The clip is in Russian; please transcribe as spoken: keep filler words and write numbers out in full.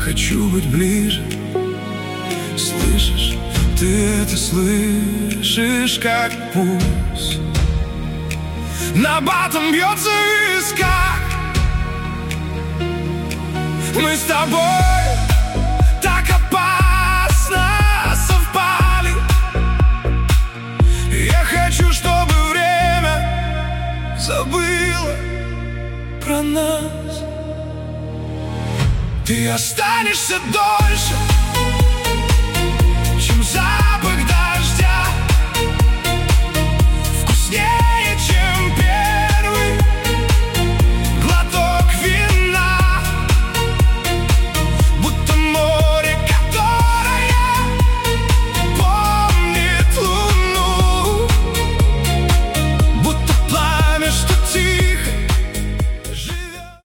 хочу быть ближе. Слышишь, ты это слышишь, как пульс набатом бьется в висках. Мы с тобой так опасно совпали. Я хочу, чтобы время забыло про нас. Ты останешься дольше,